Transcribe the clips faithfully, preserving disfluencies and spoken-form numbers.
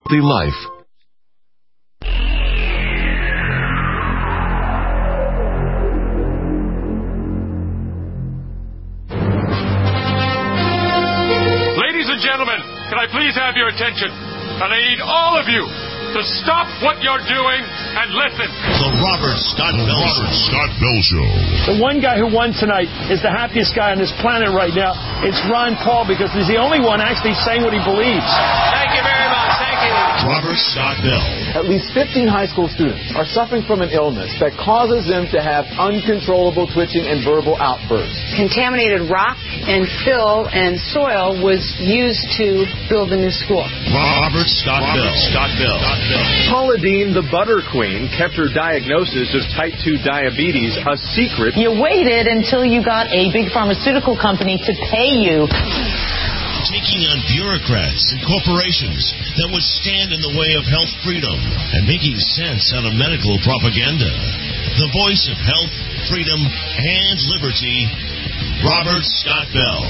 life. Ladies and gentlemen, can I please have your attention? And I need all of you to stop what you're doing and listen. The Robert Scott Bell Robert Scott Bell Show. The one guy who won tonight is the happiest guy on this planet right now. It's Ron Paul, because he's the only one actually saying what he believes. Thank you very much. Thank you. Robert Scott Bell. At least fifteen high school students are suffering from an illness that causes them to have uncontrollable twitching and verbal outbursts. Contaminated rock and fill and soil was used to build the new school. Robert Scott Robert Bell. Scott Bell. Scott Bell. Paula Deen, the butter queen, kept her diagnosis of type two diabetes a secret. You waited until you got a big pharmaceutical company to pay you. Taking on bureaucrats and corporations that would stand in the way of health freedom and making sense out of medical propaganda. The voice of health, freedom, and liberty, Robert Scott Bell.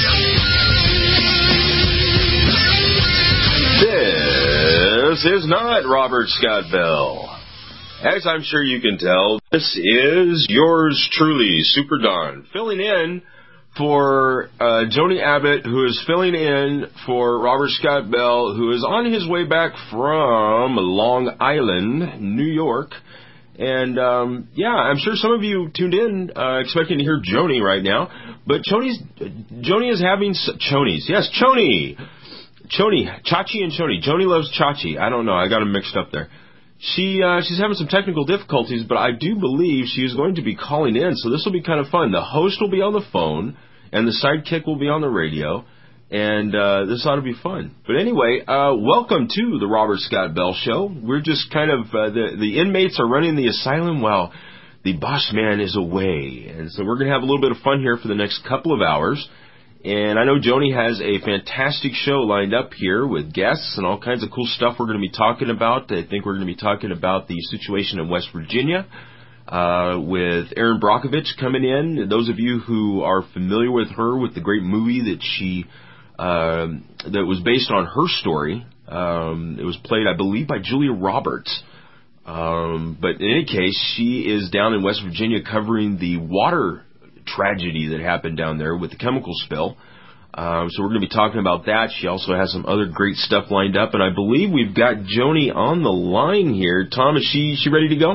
This is not Robert Scott Bell. As I'm sure you can tell, this is yours truly, Super Don, filling in for uh, Joni Abbott, who is filling in for Robert Scott Bell, who is on his way back from Long Island, New York. And, um, yeah, I'm sure some of you tuned in uh, expecting to hear Joni right now. But Choni's, Joni is having... Choni's. Yes, Choni. Choni. Chachi and Choni. Joni loves Chachi. I don't know. I got them mixed up there. She uh, she's having some technical difficulties, but I do believe she is going to be calling in, so this will be kind of fun. The host will be on the phone, and the sidekick will be on the radio, and uh, this ought to be fun. But anyway, uh, welcome to the Robert Scott Bell Show. We're just kind of, uh, the, the inmates are running the asylum while the boss man is away. And so we're going to have a little bit of fun here for the next couple of hours. And I know Joni has a fantastic show lined up here with guests and all kinds of cool stuff we're going to be talking about. I think we're going to be talking about the situation in West Virginia uh, with Erin Brockovich coming in. Those of you who are familiar with her, with the great movie that she uh, that was based on her story, um, it was played, I believe, by Julia Roberts. Um, but in any case, she is down in West Virginia covering the water tragedy that happened down there with the chemical spill. Um, so we're going to be talking about that. She also has some other great stuff lined up, and I believe we've got Joni on the line here. Tom, is she she ready to go?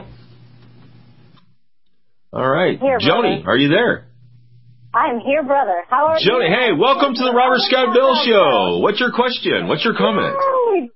All right. Here, Joni, brother. Are you there? I'm here, brother. How are Joni, you? hey, welcome to the Robert Scott Bell Show. What's your question? What's your comment? Yay.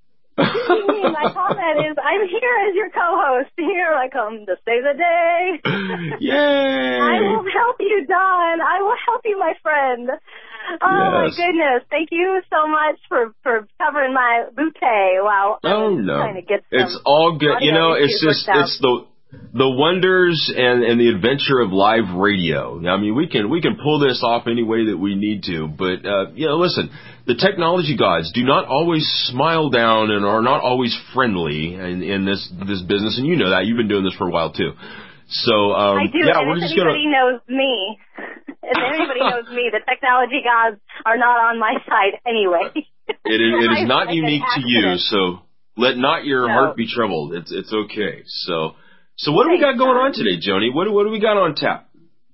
My comment is, I'm here as your co-host. Here I come to save the day. Yay! I will help you, Don. I will help you, my friend. Oh, Yes. my goodness. Thank you so much for, for covering my bouquet while I Oh, was no. trying to get some It's all good. You know, audio it's issues just, worked out. it's the the wonders and, and the adventure of live radio. I mean, we can we can pull this off any way that we need to, but, uh, you know, listen, the technology gods do not always smile down and are not always friendly in, in this, this business, and you know that. You've been doing this for a while, too. So, um, I do, yeah, and we're if just anybody gonna... knows me, if anybody knows me, the technology gods are not on my side anyway. It is, it is I not like an unique to you, accident. so let not your No. heart be troubled. It's it's okay. So, so what do we got going on today, Joni? What, what do we got on tap?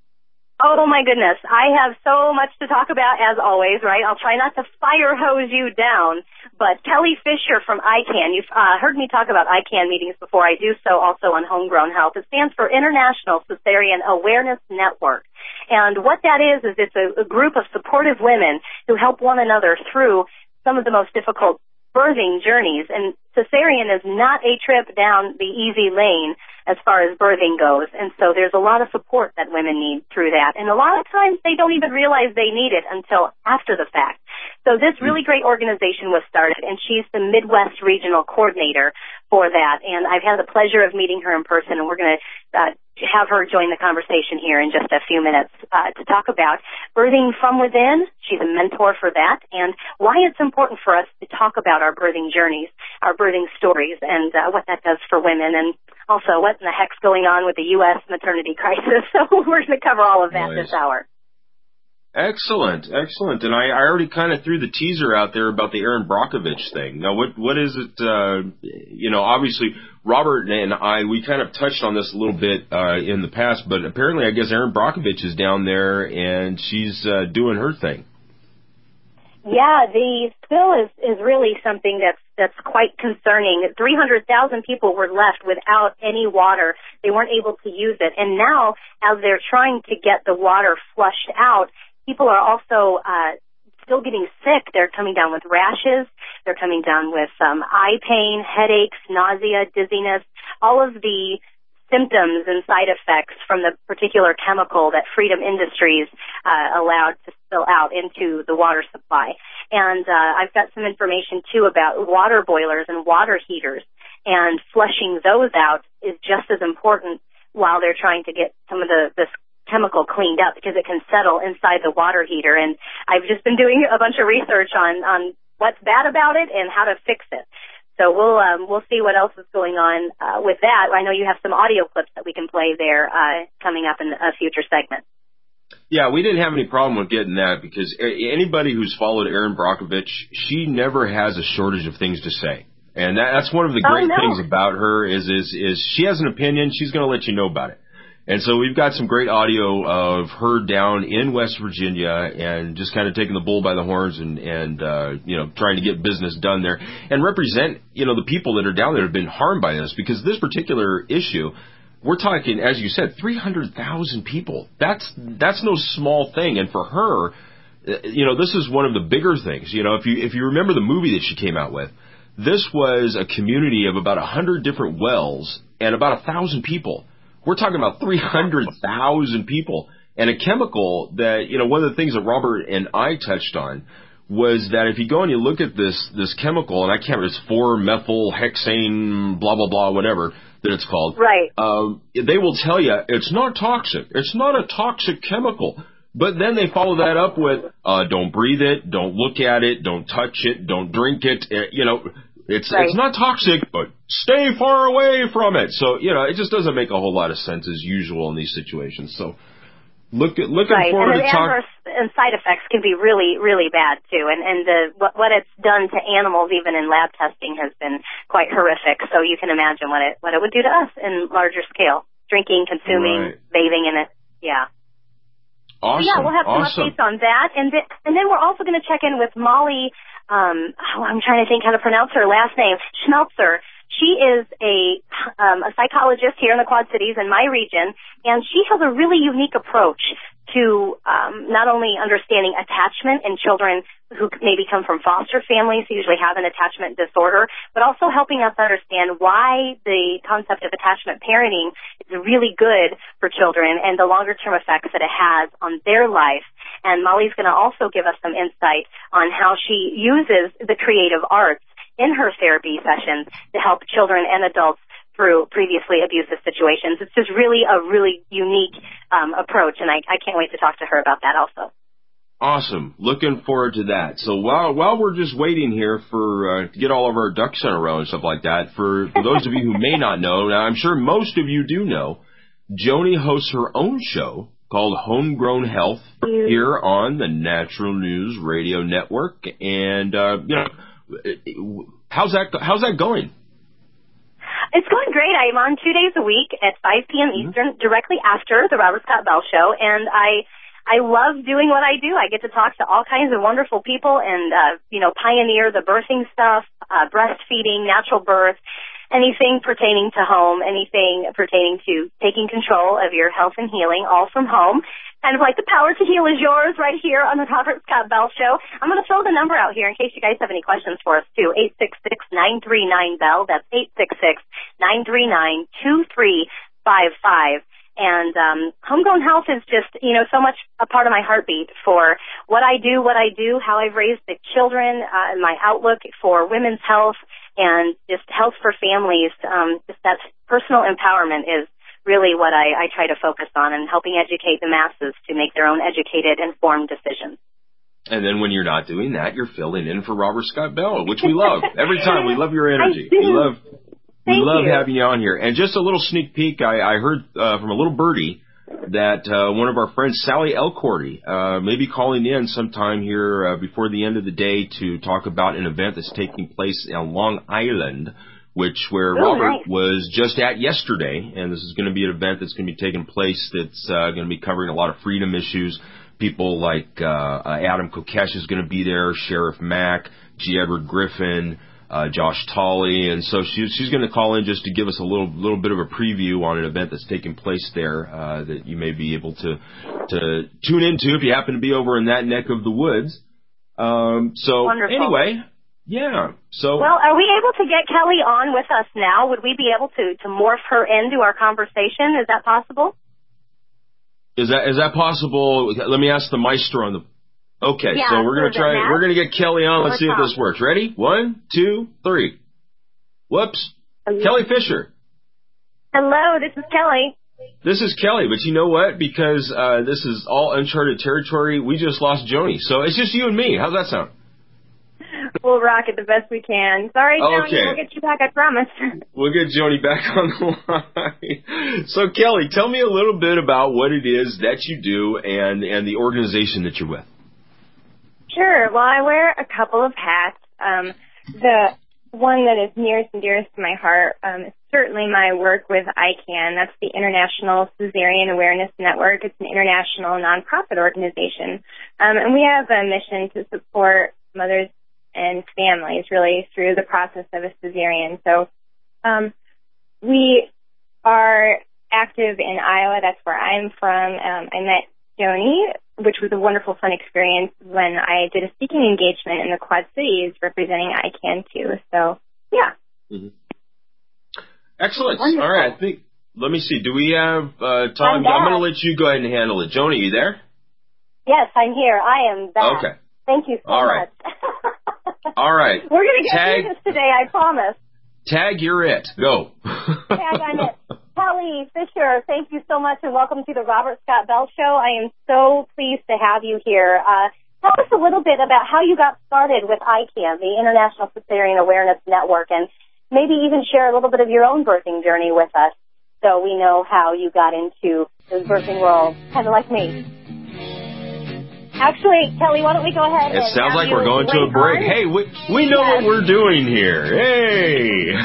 Oh, my goodness. I have so much to talk about, as always, right? I'll try not to fire hose you down, but Kelly Fisher from I CAN, you've uh, heard me talk about I CAN meetings before. I do so also on Homegrown Health. It stands for International Cesarean Awareness Network. And what that is, is it's a, a group of supportive women who help one another through some of the most difficult birthing journeys. And cesarean is not a trip down the easy lane as far as birthing goes. And so there's a lot of support that women need through that. And a lot of times they don't even realize they need it until after the fact. So this really great organization was started, and she's the Midwest Regional Coordinator for that. And I've had the pleasure of meeting her in person, and we're going to uh, have her join the conversation here in just a few minutes uh, to talk about birthing from within. She's a mentor for that, and why it's important for us to talk about our birthing journeys, our birthing stories, and uh, what that does for women, and also what in the heck's going on with the U S maternity crisis. So we're going to cover all of that Nice. this hour. Excellent, excellent. And I, I already kind of threw the teaser out there about the Erin Brockovich thing. Now, what what is it? Uh, you know, obviously, Robert and I, we kind of touched on this a little bit uh, in the past, but apparently, I guess Erin Brockovich is down there and she's uh, doing her thing. Yeah, the spill is, is really something that's that's quite concerning. three hundred thousand people were left without any water. They weren't able to use it. And now, as they're trying to get the water flushed out, people are also uh, still getting sick. They're coming down with rashes. They're coming down with um, eye pain, headaches, nausea, dizziness, all of the symptoms and side effects from the particular chemical that Freedom Industries uh, allowed to spill out into the water supply. And uh, I've got some information, too, about water boilers and water heaters, and flushing those out is just as important while they're trying to get some of the this chemical cleaned up, because it can settle inside the water heater. And I've just been doing a bunch of research on, on what's bad about it and how to fix it. So we'll um, we'll see what else is going on uh, with that. I know you have some audio clips that we can play there uh, coming up in a future segment. Yeah, we didn't have any problem with getting that, because anybody who's followed Erin Brockovich, she never has a shortage of things to say. And that, that's one of the great oh, no. things about her is, is, is she has an opinion, she's going to let you know about it. And so we've got some great audio of her down in West Virginia and just kind of taking the bull by the horns and, and uh, you know, trying to get business done there and represent, you know, the people that are down there have been harmed by this, because this particular issue, we're talking, as you said, three hundred thousand people. That's, that's no small thing. And for her, you know, this is one of the bigger things. You know, if you, if you remember the movie that she came out with, this was a community of about a hundred different wells and about a thousand people. We're talking about three hundred thousand people, and a chemical that, you know, one of the things that Robert and I touched on was that if you go and you look at this this chemical, and I can't remember, it's four methyl hexane, blah, blah, blah, whatever that it's called. Right. Um, they will tell you it's not toxic. It's not a toxic chemical. But then they follow that up with, uh, don't breathe it, don't look at it, don't touch it, don't drink it, uh, you know. It's right. It's not toxic, but stay far away from it. So, you know, it just doesn't make a whole lot of sense as usual in these situations. So look at, looking right. forward and to talk. Adverse and side effects can be really, really bad, too. And, and the what, what it's done to animals, even in lab testing, has been quite horrific. So you can imagine what it what it would do to us in larger scale. Drinking, consuming, right. bathing in it. Yeah. Awesome. So yeah, we'll have some awesome. updates on that. And, th- and then we're also going to check in with Molly. Um, oh, I'm trying to think how to pronounce her last name. Schmelzer. She is a um, a psychologist here in the Quad Cities in my region, and she has a really unique approach to um, not only understanding attachment in children who maybe come from foster families who usually have an attachment disorder, but also helping us understand why the concept of attachment parenting is really good for children and the longer-term effects that it has on their life. And Molly's going to also give us some insight on how she uses the creative arts in her therapy sessions to help children and adults through previously abusive situations. It's just really a really unique um, approach, and I, I can't wait to talk to her about that also. Awesome. Looking forward to that. So while while we're just waiting here for uh, to get all of our ducks in a row and stuff like that, for, for those of you who may not know, now I'm sure most of you do know, Joni hosts her own show called Homegrown Health here on the Natural News Radio Network. And, uh, you know, how's that, how's that going? It's going great. I'm on two days a week at five p.m. Mm-hmm. Eastern, directly after the Robert Scott Bell Show, and I I love doing what I do. I get to talk to all kinds of wonderful people and, uh, you know, pioneer the birthing stuff, uh, breastfeeding, natural birth, anything pertaining to home, anything pertaining to taking control of your health and healing, all from home. Kind of like the power to heal is yours right here on the Robert Scott Bell Show. I'm going to throw the number out here in case you guys have any questions for us, too. eight six six, nine three nine, B E L L. That's eight six six, nine three nine, two three five five. And um, Homegrown Health is just, you know, so much a part of my heartbeat for what I do, what I do, how I've raised the children, uh, my outlook for women's health, and just health for families. Um, just that personal empowerment is really what I, I try to focus on, and helping educate the masses to make their own educated, informed decisions. And then when you're not doing that, you're filling in for Robert Scott Bell, which we love. Every time, we love your energy. We love we Thank love you. having you on here. And just a little sneak peek, I, I heard uh, from a little birdie that uh, one of our friends, Sally Elcordy, uh, may be calling in sometime here uh, before the end of the day to talk about an event that's taking place on Long Island, which where oh, Robert nice. was just at yesterday. And this is going to be an event that's going to be taking place that's uh, going to be covering a lot of freedom issues. People like uh, Adam Kokesh is going to be there, Sheriff Mack, G. Edward Griffin, uh, Josh Tolley, and so she, she's going to call in just to give us a little little bit of a preview on an event that's taking place there uh, that you may be able to to tune into if you happen to be over in that neck of the woods. Um, so Wonderful. Anyway, yeah. So well, are we able to get Kelly on with us now? Would we be able to to morph her into our conversation? Is that possible? Is that is that possible? Let me ask the maestro on the. Okay, yeah, so we're gonna try. Matt? We're gonna get Kelly on. Let's Or see Tom? if this works. Ready? One, two, three. Whoops. Hello. Kelly Fisher. Hello, this is Kelly. This is Kelly, but you know what? Because uh, this is all uncharted territory, we just lost Joni. So it's just you and me. How's that sound? We'll rock it the best we can. Sorry, Joni, Okay. we'll get you back, I promise. We'll get Joni back on the line. So, Kelly, tell me a little bit about what it is that you do and, and the organization that you're with. Sure. Well, I wear a couple of hats. Um, the one that is nearest and dearest to my heart um, is certainly my work with I CAN. That's the International Cesarean Awareness Network. It's an international nonprofit organization. Um, and we have a mission to support mothers and families really through the process of a cesarean. So um, we are active in Iowa. That's where I'm from. Um, I met Joni, which was a wonderful, fun experience when I did a speaking engagement in the Quad Cities representing I CAN too. So, yeah. Mm-hmm. Excellent. Wonderful. All right. I think, let me see. Do we have uh, time? I'm, I'm going to let you go ahead and handle it. Joni, you there? Yes, I'm here. I am back. Okay. Thank you so All right. much. All right. We're going to get Tag, through this today, I promise. Tag, you're it. Go. Tag, I'm it. Kelly Fisher, thank you so much and welcome to the Robert Scott Bell Show. I am so pleased to have you here. Uh, tell us a little bit about how you got started with I CAN, the International Cesarean Awareness Network, and maybe even share a little bit of your own birthing journey with us so we know how you got into the birthing world, kind of like me. Actually, Kelly, why don't we go ahead It and sounds like you we're going to a break. on? Hey, we, we know Yes. what we're doing here. Hey!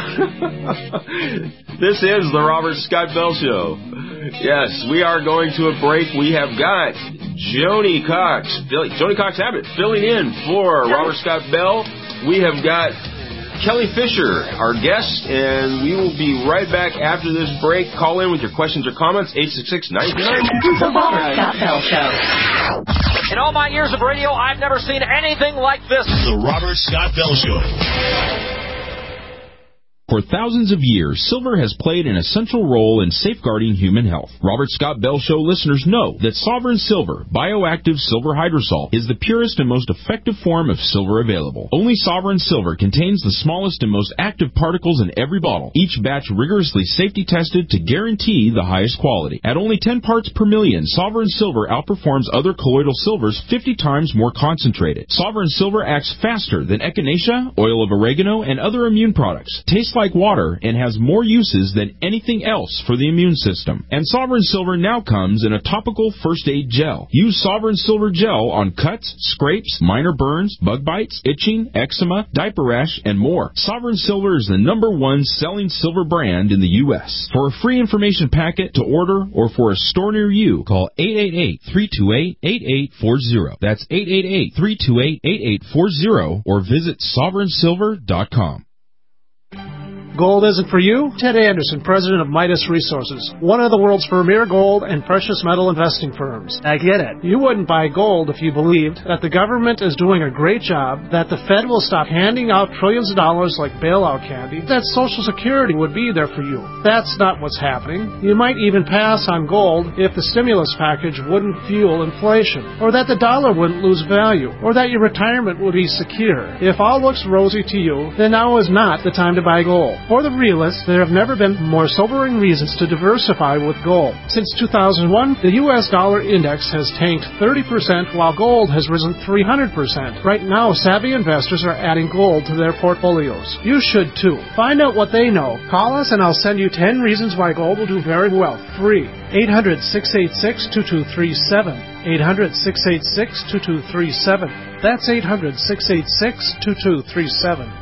This is the Robert Scott Bell Show. Yes, we are going to a break. We have got Joni Cox, Joni Cox Abbott, filling in for Robert Scott Bell. We have got Kelly Fisher, our guest, and we will be right back after this break. Call in with your questions or comments, eight six six, nine nine two four five. The Robert Scott Bell Show. In all my years of radio, I've never seen anything like this. The Robert Scott Bell Show. For thousands of years, silver has played an essential role in safeguarding human health. Robert Scott Bell Show listeners know that Sovereign Silver, bioactive silver hydrosol, is the purest and most effective form of silver available. Only Sovereign Silver contains the smallest and most active particles in every bottle, each batch rigorously safety tested to guarantee the highest quality. At only ten parts per million, Sovereign Silver outperforms other colloidal silvers fifty times more concentrated. Sovereign Silver acts faster than echinacea, oil of oregano, and other immune products. Tastes like water and has more uses than anything else for the immune system. And Sovereign Silver now comes in a topical first aid gel. Use Sovereign Silver gel on cuts, scrapes, minor burns, bug bites, itching, eczema, diaper rash, and more. Sovereign Silver is the number one selling silver brand in the U S For a free information packet to order or for a store near you, call eight eight eight, three two eight, eight eight four zero. That's eight eight eight, three two eight, eight eight four zero or visit sovereign silver dot com. Gold isn't for you? Ted Anderson, president of Midas Resources, one of the world's premier gold and precious metal investing firms. I get it. You wouldn't buy gold if you believed that the government is doing a great job, that the Fed will stop handing out trillions of dollars like bailout candy, that Social Security would be there for you. That's not what's happening. You might even pass on gold if the stimulus package wouldn't fuel inflation, or that the dollar wouldn't lose value, or that your retirement would be secure. If all looks rosy to you, then now is not the time to buy gold. For the realist, there have never been more sobering reasons to diversify with gold. Since two thousand one, the U S dollar index has tanked thirty percent while gold has risen three hundred percent. Right now, savvy investors are adding gold to their portfolios. You should too. Find out what they know. Call us and I'll send you ten reasons why gold will do very well, free. eight hundred, six eight six, two two three seven. eight hundred, six eight six, two two three seven. That's eight hundred, six eight six, two two three seven.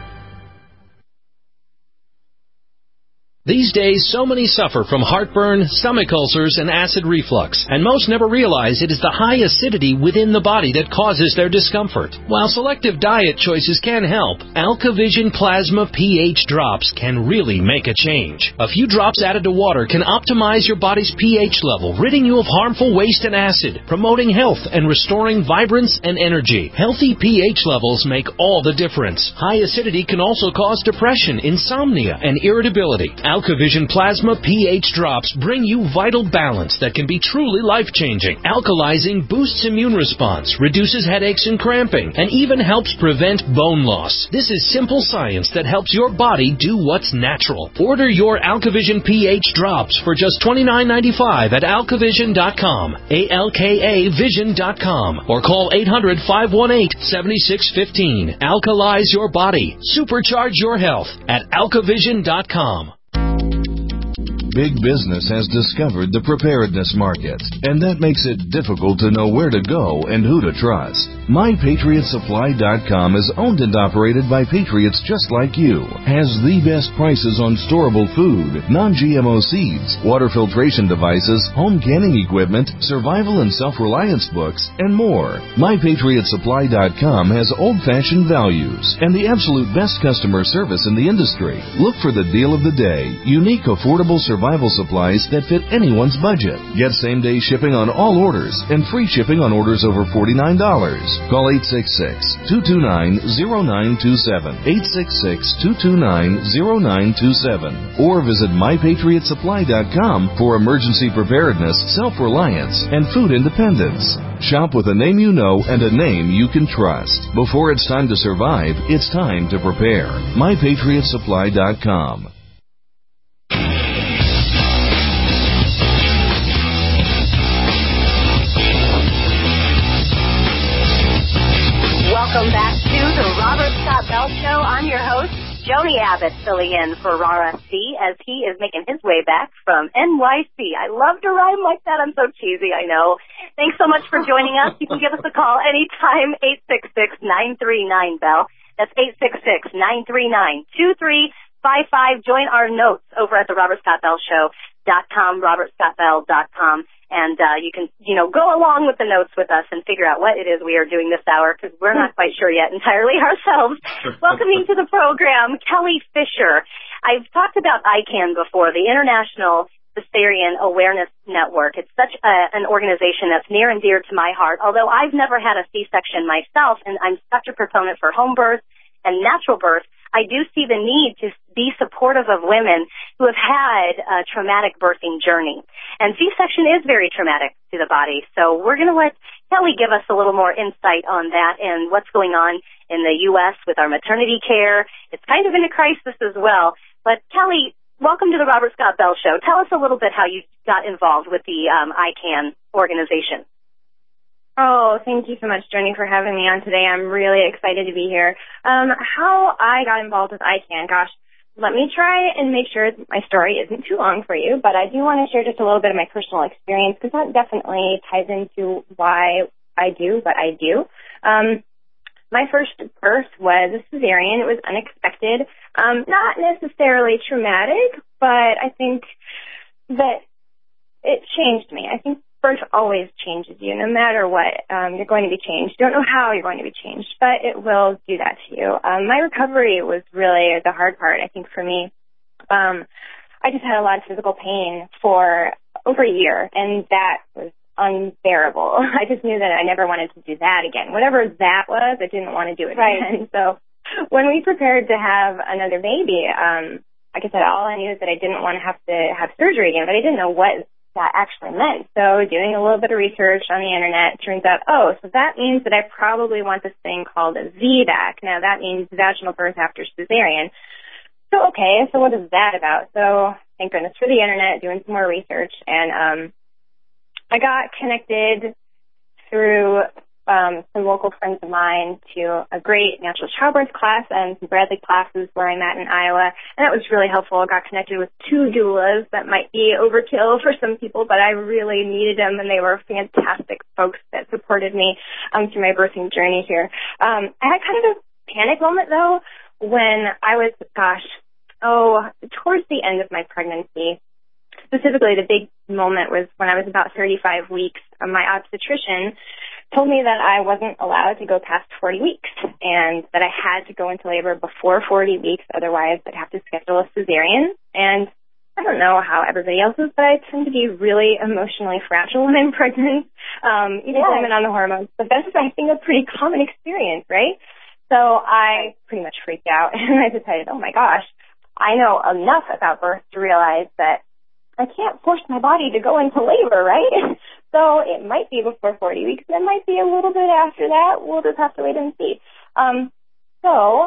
These days, so many suffer from heartburn, stomach ulcers, and acid reflux, and most never realize it is the high acidity within the body that causes their discomfort. While selective diet choices can help, AlkaVision Plasma pH Drops can really make a change. A few drops added to water can optimize your body's pH level, ridding you of harmful waste and acid, promoting health and restoring vibrance and energy. Healthy pH levels make all the difference. High acidity can also cause depression, insomnia, and irritability. AlkaVision Plasma pH Drops bring you vital balance that can be truly life-changing. Alkalizing boosts immune response, reduces headaches and cramping, and even helps prevent bone loss. This is simple science that helps your body do what's natural. Order your AlkaVision pH Drops for just twenty-nine ninety-five at alkavision dot com, A L K A vision dot com, or call eight hundred, five one eight, seven six one five. Alkalize your body. Supercharge your health at alkavision dot com. Big business has discovered the preparedness market, and that makes it difficult to know where to go and who to trust. My Patriot Supply dot com is owned and operated by patriots just like you, has the best prices on storable food, non-G M O seeds, water filtration devices, home canning equipment, survival and self-reliance books, and more. My Patriot Supply dot com has old-fashioned values and the absolute best customer service in the industry. Look for the deal of the day, unique, affordable survival supplies that fit anyone's budget. Get same-day shipping on all orders and free shipping on orders over forty-nine dollars. Call eight six six, two two nine, zero nine two seven, eight six six, two two nine, zero nine two seven, or visit my patriot supply dot com for emergency preparedness, self-reliance, and food independence. Shop with a name you know and a name you can trust. Before it's time to survive, it's time to prepare. my patriot supply dot com. Welcome back to the Robert Scott Bell Show. I'm your host, Joni Abbott, filling in for Rara C. as he is making his way back from N Y C. I love to rhyme like that. I'm so cheesy, I know. Thanks so much for joining us. You can give us a call anytime, eight six six, nine three nine, Bell. That's eight six six, nine three nine, two three five five. Join our notes over at the Robert Scott Bell Show dot com, robert scott bell dot com. And uh, you can, you know, go along with the notes with us and figure out what it is we are doing this hour, because we're not quite sure yet entirely ourselves. Welcoming to the program, Kelly Fisher. I've talked about I CAN before, the International Cesarean Awareness Network. It's such a, an organization that's near and dear to my heart. Although I've never had a C-section myself, and I'm such a proponent for home birth and natural birth, I do see the need to be supportive of women who have had a traumatic birthing journey. And C-section is very traumatic to the body. So we're going to let Kelly give us a little more insight on that and what's going on in the U S with our maternity care. It's kind of in a crisis as well. But Kelly, welcome to the Robert Scott Bell Show. Tell us a little bit how you got involved with the um, I CAN organization. Oh, thank you so much, Joni, for having me on today. I'm really excited to be here. Um, how I got involved with I CAN, gosh, let me try and make sure my story isn't too long for you, but I do want to share just a little bit of my personal experience, because that definitely ties into why I do what I do. Um, my first birth was a cesarean. It was unexpected, um, not necessarily traumatic, but I think that it changed me. I think birth always changes you, no matter what. Um, you're going to be changed. You don't know how you're going to be changed, but it will do that to you. Um, my recovery was really the hard part, I think, for me. Um, I just had a lot of physical pain for over a year, and that was unbearable. I just knew that I never wanted to do that again. Whatever that was, I didn't want to do it right. again. So when we prepared to have another baby, um, like I said, all I knew is that I didn't want to have to have surgery again, but I didn't know what that actually meant. So doing a little bit of research on the internet, turns out, oh, so that means that I probably want this thing called a V BAC. Now that means vaginal birth after cesarean. so, okay, so what is that about? So, thank goodness for the internet, doing some more research, and um, I got connected through um, some local friends of mine to a great natural childbirth class and some Bradley classes where I'm at in Iowa, and that was really helpful. I got connected with two doulas. That might be overkill for some people, but I really needed them, and they were fantastic folks that supported me um, through my birthing journey here. Um, I had kind of a panic moment, though, when I was, gosh, oh, towards the end of my pregnancy. Specifically, the big moment was when I was about thirty-five weeks. My obstetrician told me that I wasn't allowed to go past forty weeks and that I had to go into labor before forty weeks. Otherwise, I'd have to schedule a cesarean. And I don't know how everybody else is, but I tend to be really emotionally fragile when I'm pregnant, um, even yeah. blaming on the hormones. But that's, I think, a pretty common experience, right? So I pretty much freaked out, and I decided, oh, my gosh, I know enough about birth to realize that I can't force my body to go into labor, right? So it might be before forty weeks, and it might be a little bit after that. We'll just have to wait and see. Um, so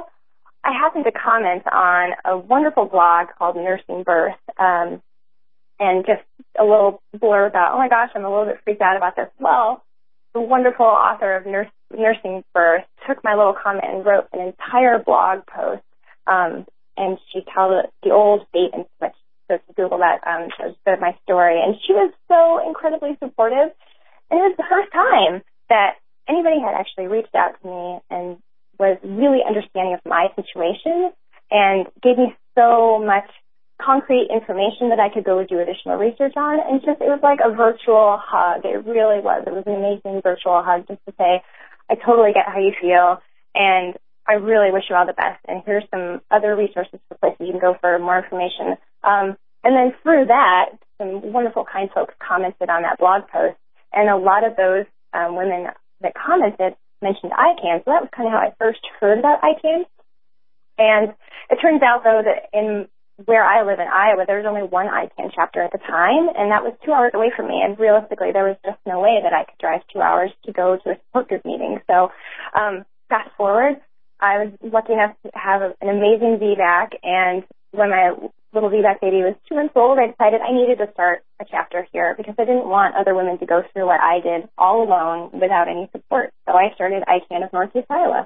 I happened to comment on a wonderful blog called Nursing Birth, um, and just a little blurb about, oh, my gosh, I'm a little bit freaked out about this. Well, the wonderful author of Nurse, Nursing Birth took my little comment and wrote an entire blog post, um, and she told the old date and switch. So if you Google that, um, shows my story. And she was so incredibly supportive. And it was the first time that anybody had actually reached out to me and was really understanding of my situation and gave me so much concrete information that I could go do additional research on. And just, it was like a virtual hug. It really was. It was an amazing virtual hug just to say, I totally get how you feel. And I really wish you all the best. And here's some other resources for places you can go for more information. Um, and then through that, some wonderful, kind folks commented on that blog post. And a lot of those um, women that commented mentioned I CAN. So that was kind of how I first heard about I CAN. And it turns out, though, that in where I live in Iowa, there was only one I CAN chapter at the time, and that was two hours away from me. And realistically, there was just no way that I could drive two hours to go to a support group meeting. So um, fast forward, I was lucky enough to have an amazing V BAC, and when my little V BAC baby was two months old, I decided I needed to start a chapter here because I didn't want other women to go through what I did all alone without any support. So I started I CAN of Northeast Iowa.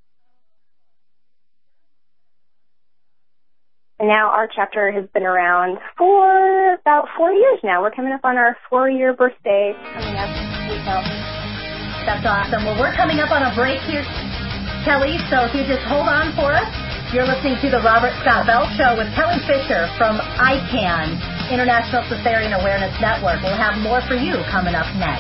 And now our chapter has been around for about four years now. We're coming up on our four-year birthday coming up. So. That's awesome. Well, we're coming up on a break here, Kelly, so if you just hold on for us. You're listening to the Robert Scott Bell Show with Kelly Fisher from I CAN, International Cesarean Awareness Network. We'll have more for you coming up next.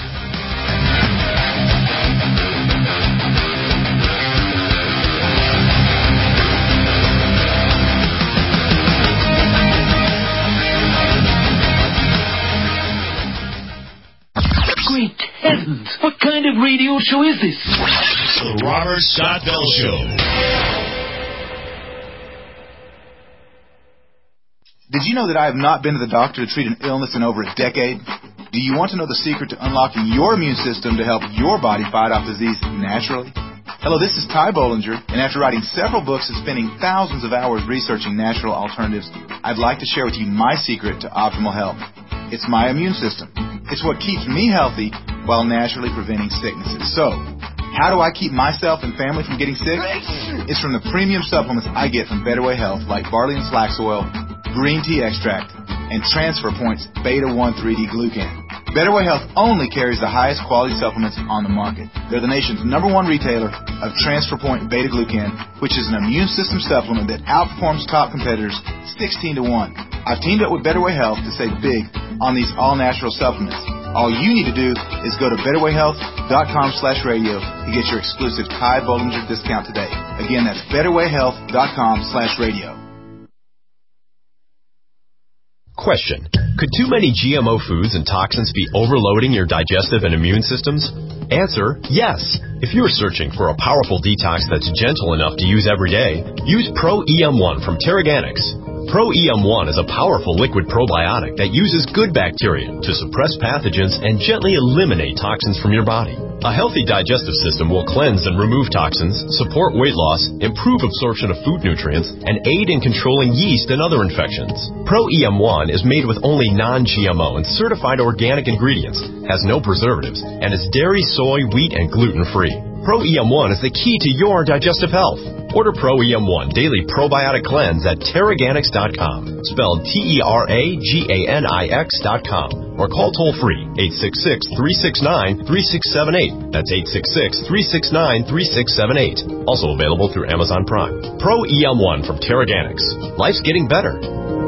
Great heavens! What kind of radio show is this? The Robert Scott Bell Show. Did you know that I have not been to the doctor to treat an illness in over a decade? Do you want to know the secret to unlocking your immune system to help your body fight off disease naturally? Hello, this is Ty Bollinger, and after writing several books and spending thousands of hours researching natural alternatives, I'd like to share with you my secret to optimal health. It's my immune system. It's what keeps me healthy while naturally preventing sicknesses. So, how do I keep myself and family from getting sick? It's from the premium supplements I get from Better Way Health, like barley and flax oil, green tea extract, and Transfer Point's beta one three D glucan. Better Way Health only carries the highest quality supplements on the market. They're the nation's number one retailer of Transfer Point beta glucan, which is an immune system supplement that outperforms top competitors sixteen to one. I've teamed up with Better Way Health to save big on these all-natural supplements. All you need to do is go to betterwayhealth.com slash radio to get your exclusive Ty Bollinger discount today. Again, that's betterwayhealth.com slash radio. Question. Could too many G M O foods and toxins be overloading your digestive and immune systems? Answer, yes. If you're searching for a powerful detox that's gentle enough to use every day, use Pro E M one from Terraganics. Pro E M one is a powerful liquid probiotic that uses good bacteria to suppress pathogens and gently eliminate toxins from your body. A healthy digestive system will cleanse and remove toxins, support weight loss, improve absorption of food nutrients, and aid in controlling yeast and other infections. Pro E M one is made with only non-G M O and certified organic ingredients, has no preservatives, and is dairy, soy, wheat, and gluten-free. Pro E M one is the key to your digestive health. Order Pro E M one Daily Probiotic Cleanse at Teraganix dot com, spelled T E R A G A N I X dot com, or call toll-free eight six six, three six nine, three six seven eight. That's eight six six, three six nine, three six seven eight. Also available through Amazon Prime. Pro E M one from Teraganix. Life's getting better.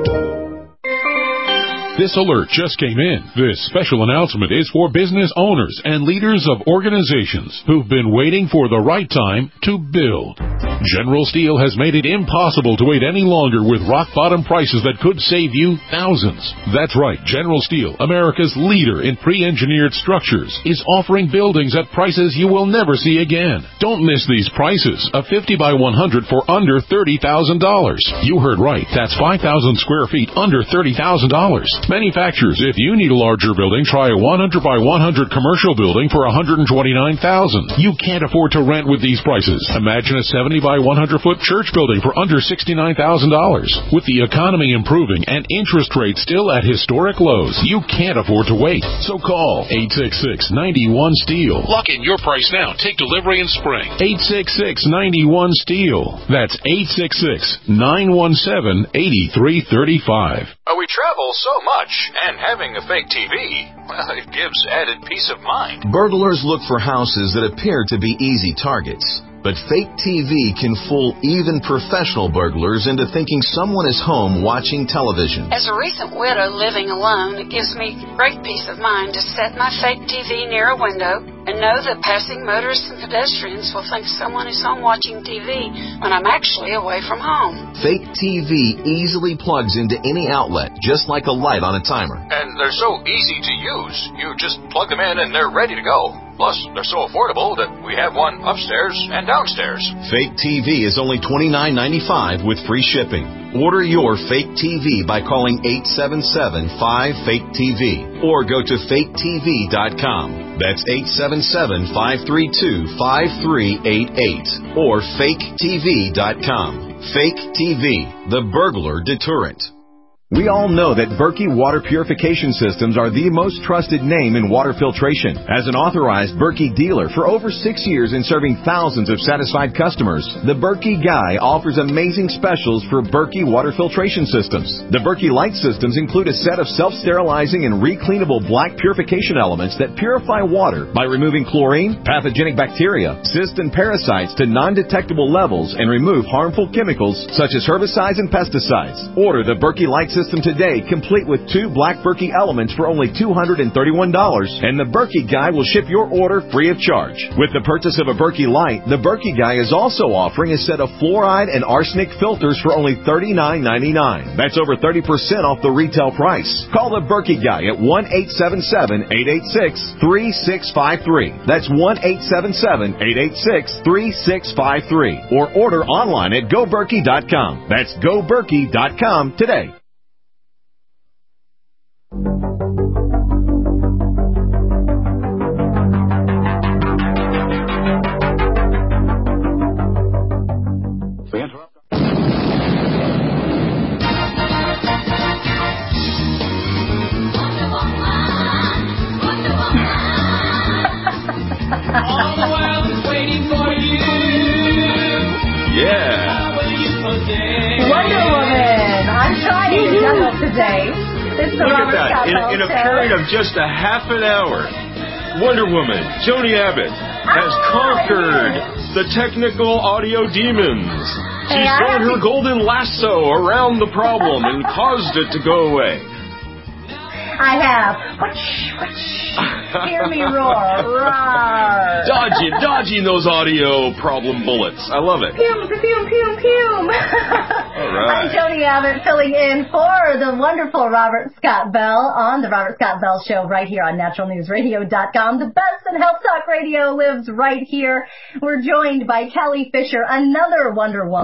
This alert just came in. This special announcement is for business owners and leaders of organizations who've been waiting for the right time to build. General Steel has made it impossible to wait any longer with rock-bottom prices that could save you thousands. That's right, General Steel, America's leader in pre-engineered structures, is offering buildings at prices you will never see again. Don't miss these prices. A fifty by one hundred for under thirty thousand dollars. You heard right. That's five thousand square feet under thirty thousand dollars. Manufacturers, if you need a larger building, try a one hundred by one hundred commercial building for one hundred twenty-nine thousand dollars. You can't afford to rent with these prices. Imagine a seventy by one hundred foot church building for under sixty-nine thousand dollars. With the economy improving and interest rates still at historic lows, you can't afford to wait. So call eight six six, nine one, STEEL. Lock in your price now. Take delivery in spring. eight six six, nine one, STEEL. That's eight six six, nine one seven, eight three three five. We travel so much, and having a fake T V, well, it gives added peace of mind. Burglars look for houses that appear to be easy targets. But fake T V can fool even professional burglars into thinking someone is home watching television. As a recent widow living alone, it gives me great peace of mind to set my fake T V near a window and know that passing motorists and pedestrians will think someone is home watching T V when I'm actually away from home. Fake T V easily plugs into any outlet, just like a light on a timer. And they're so easy to use. You just plug them in and they're ready to go. Plus, they're so affordable that we have one upstairs and downstairs. Fake T V is only twenty-nine ninety-five with free shipping. Order your fake T V by calling eight seven seven, five, fake T V or go to fake T V dot com. That's eight seven seven, five three two, five three eight eight or fake T V dot com. Fake T V, the burglar deterrent. We all know that Berkey Water Purification Systems are the most trusted name in water filtration. As an authorized Berkey dealer for over six years and serving thousands of satisfied customers, the Berkey Guy offers amazing specials for Berkey Water Filtration Systems. The Berkey Light Systems include a set of self-sterilizing and recleanable black purification elements that purify water by removing chlorine, pathogenic bacteria, cysts, and parasites to non-detectable levels and remove harmful chemicals such as herbicides and pesticides. Order the Berkey Light System System today, complete with two black Berkey elements for only two hundred thirty-one dollars, and the Berkey Guy will ship your order free of charge. With the purchase of a Berkey Light, the Berkey Guy is also offering a set of fluoride and arsenic filters for only thirty-nine ninety-nine. That's over thirty percent off the retail price. Call the Berkey Guy at one eight seven seven, eight eight six, three six five three. That's one eight seven seven, eight eight six, three six five three. Or order online at go berkey dot com. That's go berkey dot com today. Look at that. In, in a period of just a half an hour, Wonder Woman, Joni Abbott, has conquered the technical audio demons. She's thrown her golden lasso around the problem and caused it to go away. I have. Whoosh, whoosh. Hear me roar. Roar. Dodging, dodging those audio problem bullets. I love it. Pew, pew, pew, pew. All right. I'm Joni Abbott, filling in for the wonderful Robert Scott Bell on the Robert Scott Bell Show right here on natural news radio dot com. The best in health talk radio lives right here. We're joined by Kelly Fisher, another Wonder Woman.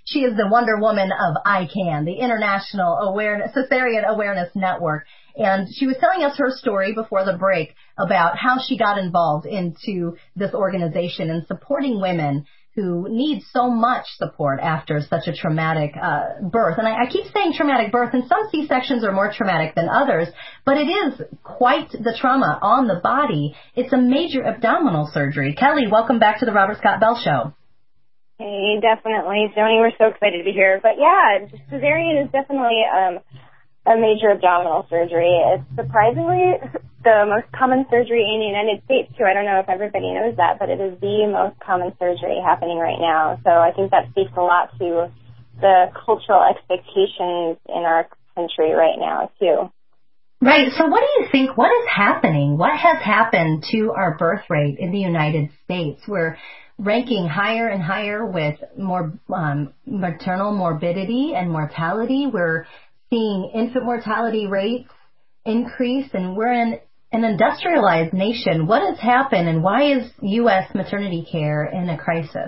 She is the Wonder Woman of I CAN, the International Awareness, Cesarean Awareness Network. And she was telling us her story before the break about how she got involved into this organization and supporting women who need so much support after such a traumatic uh, birth. And I, I keep saying traumatic birth, and some C-sections are more traumatic than others, but it is quite the trauma on the body. It's a major abdominal surgery. Kelly, welcome back to the Robert Scott Bell Show. Hey, definitely. Joni, we're so excited to be here. But yeah, cesarean is definitely um, a major abdominal surgery. It's surprisingly the most common surgery in the United States, too. I don't know if everybody knows that, but it is the most common surgery happening right now. So I think that speaks a lot to the cultural expectations in our country right now, too. Right. So what do you think, what is happening? What has happened to our birth rate in the United States? We're ranking higher and higher with more um, maternal morbidity and mortality. We're seeing infant mortality rates increase, and we're in an industrialized nation. What has happened, and why is U S maternity care in a crisis?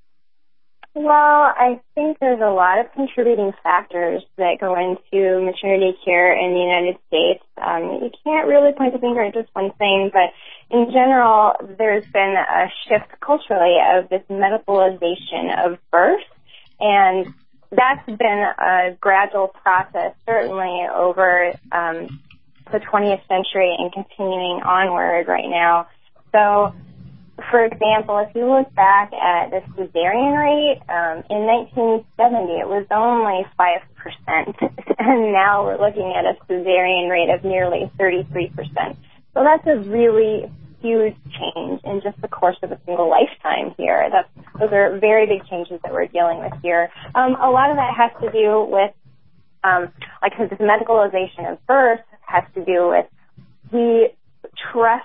Well, I think there's a lot of contributing factors that go into maternity care in the United States. Um, you can't really point the finger at just one thing, but in general, there's been a shift culturally of this medicalization of birth, and that's been a gradual process, certainly over um, the twentieth century and continuing onward right now. So, for example, if you look back at the cesarean rate, um, in nineteen seventy it was only five percent, and now we're looking at a cesarean rate of nearly thirty-three percent. So that's a really huge change in just the course of a single lifetime here. That's, those are very big changes that we're dealing with here. Um, a lot of that has to do with, um, like this medicalization of birth has to do with we trust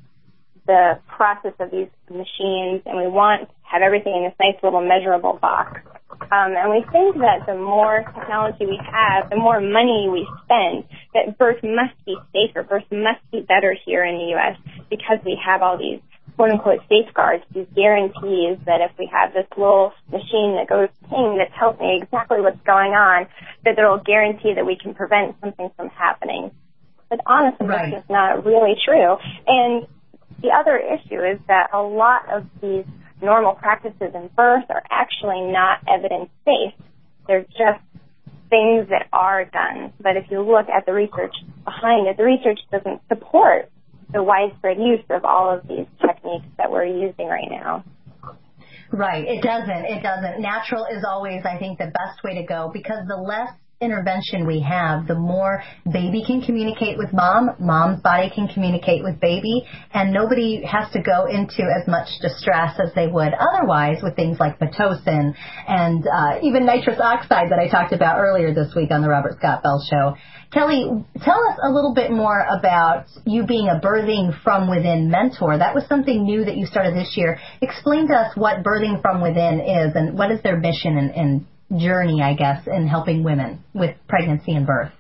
the process of these machines, and we want to have everything in this nice little measurable box. Um, and we think that the more technology we have, the more money we spend, that birth must be safer, birth must be better here in the U S because we have all these quote-unquote safeguards, these guarantees that if we have this little machine that goes ping that tells me exactly what's going on, that it will guarantee that we can prevent something from happening. But honestly, right. That's just not really true. And the other issue is that a lot of these normal practices in birth are actually not evidence-based. They're just things that are done. But if you look at the research behind it, the research doesn't support the widespread use of all of these techniques that we're using right now. Right. It doesn't. It doesn't. Natural is always, I think, the best way to go, because the less intervention we have, the more baby can communicate with mom, mom's body can communicate with baby, and nobody has to go into as much distress as they would otherwise with things like Pitocin and uh, even nitrous oxide that I talked about earlier this week on the Robert Scott Bell Show. Kelly, tell us a little bit more about you being a Birthing From Within mentor. That was something new that you started this year. Explain to us what Birthing From Within is and what is their mission and, and journey, I guess, in helping women with pregnancy and birth.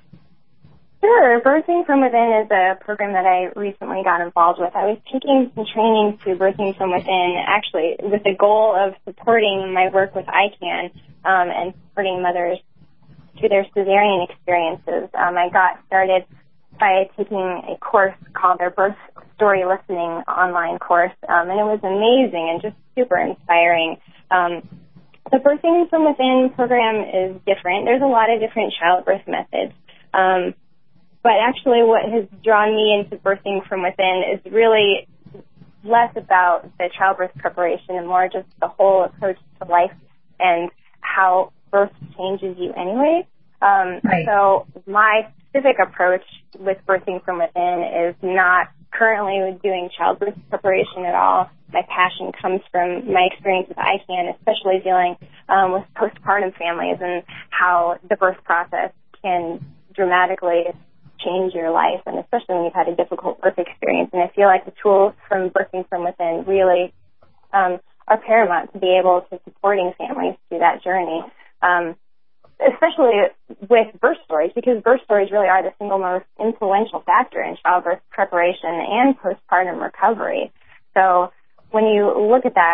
Sure. Birthing From Within is a program that I recently got involved with. I was taking some training through Birthing From Within, actually, with the goal of supporting my work with I CAN um, and supporting mothers through their cesarean experiences. Um, I got started by taking a course called their Birth Story Listening online course, um, and it was amazing and just super inspiring. Um, The Birthing From Within program is different. There's a lot of different childbirth methods. Um, but actually what has drawn me into Birthing From Within is really less about the childbirth preparation and more just the whole approach to life and how birth changes you anyway. Um, right. So my specific approach with Birthing From Within is not currently doing childbirth preparation at all. My passion comes from my experience with I CAN, especially dealing um, with postpartum families and how the birth process can dramatically change your life, and especially when you've had a difficult birth experience. And I feel like the tools from Birthing From Within really um, are paramount to be able to supporting families through that journey, um, especially with birth stories, because birth stories really are the single most influential factor in childbirth preparation and postpartum recovery. So when you look at that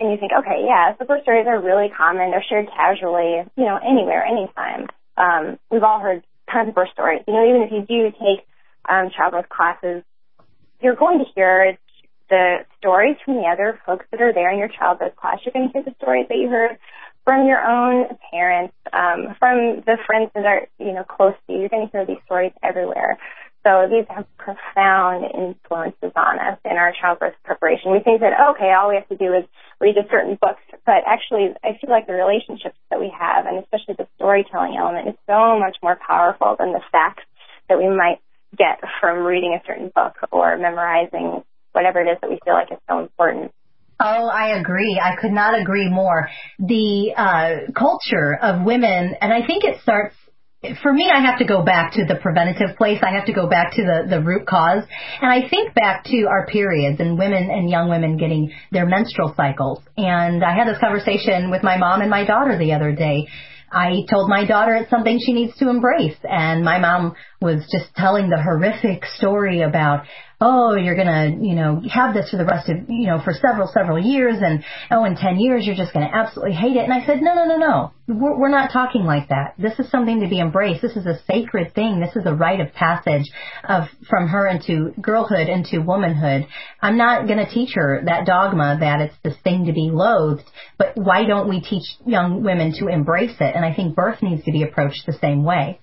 and you think, okay, yeah, so birth stories are really common. They're shared casually, you know, anywhere, anytime. Um, we've all heard tons of birth stories. You know, even if you do take um, childbirth classes, you're going to hear the stories from the other folks that are there in your childbirth class. You're going to hear the stories that you heard from your own parents, um, from the friends that are, you know, close to you. You're going to hear these stories everywhere. So these have profound influences on us in our childbirth preparation. We think that, okay, all we have to do is read a certain book, but actually I feel like the relationships that we have, and especially the storytelling element, is so much more powerful than the facts that we might get from reading a certain book or memorizing whatever it is that we feel like is so important. Oh, I agree. I could not agree more. The uh, culture of women, and I think it starts, for me, I have to go back to the preventative place. I have to go back to the, the root cause. And I think back to our periods and women and young women getting their menstrual cycles. And I had this conversation with my mom and my daughter the other day. I told my daughter it's something she needs to embrace. And my mom was just telling the horrific story about, oh, you're going to, you know, have this for the rest of, you know, for several, several years. And, oh, in ten years, you're just going to absolutely hate it. And I said, no, no, no, no. We're, we're not talking like that. This is something to be embraced. This is a sacred thing. This is a rite of passage of from her into girlhood, into womanhood. I'm not going to teach her that dogma that it's this thing to be loathed. But why don't we teach young women to embrace it? And I think birth needs to be approached the same way.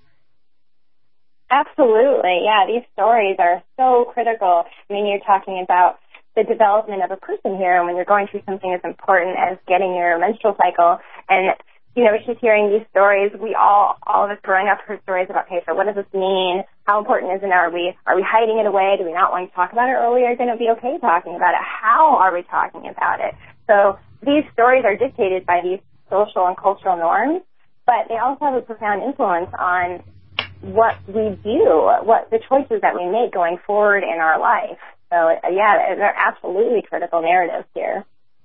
Absolutely, yeah. These stories are so critical. I mean, you're talking about the development of a person here, and when you're going through something as important as getting your menstrual cycle, and, you know, just hearing these stories, we all, all of us growing up heard stories about, okay, so what does this mean? How important is it? Are we, are we hiding it away? Do we not want to talk about it? Or are we going to be okay talking about it? How are we talking about it? So these stories are dictated by these social and cultural norms, but they also have a profound influence on what we do, what the choices that we make going forward in our life. So, yeah, they're absolutely critical narratives here.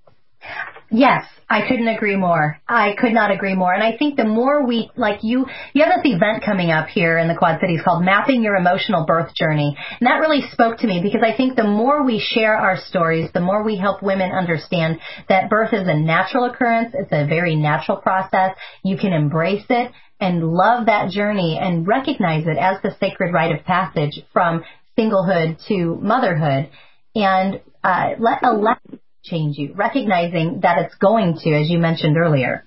Yes, I couldn't agree more. I could not agree more. And I think the more we, like you, you have this event coming up here in the Quad Cities called Mapping Your Emotional Birth Journey. And that really spoke to me because I think the more we share our stories, the more we help women understand that birth is a natural occurrence. It's a very natural process. You can embrace it and love that journey and recognize it as the sacred rite of passage from singlehood to motherhood. And uh, let allow change you, recognizing that it's going to, as you mentioned earlier.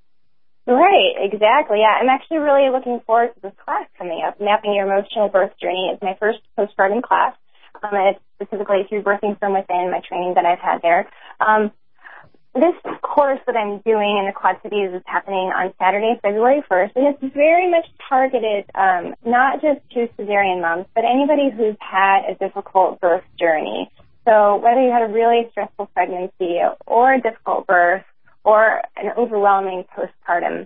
Right, exactly. Yeah, I'm actually really looking forward to this class coming up. Mapping Your Emotional Birth Journey is my first postpartum class, um, and it's specifically through Birthing From Within, my training that I've had there. Um, this course that I'm doing in the Quad Cities is happening on Saturday, February first, and it's very much targeted um, not just to cesarean moms, but anybody who's had a difficult birth journey. So whether you had a really stressful pregnancy or a difficult birth or an overwhelming postpartum,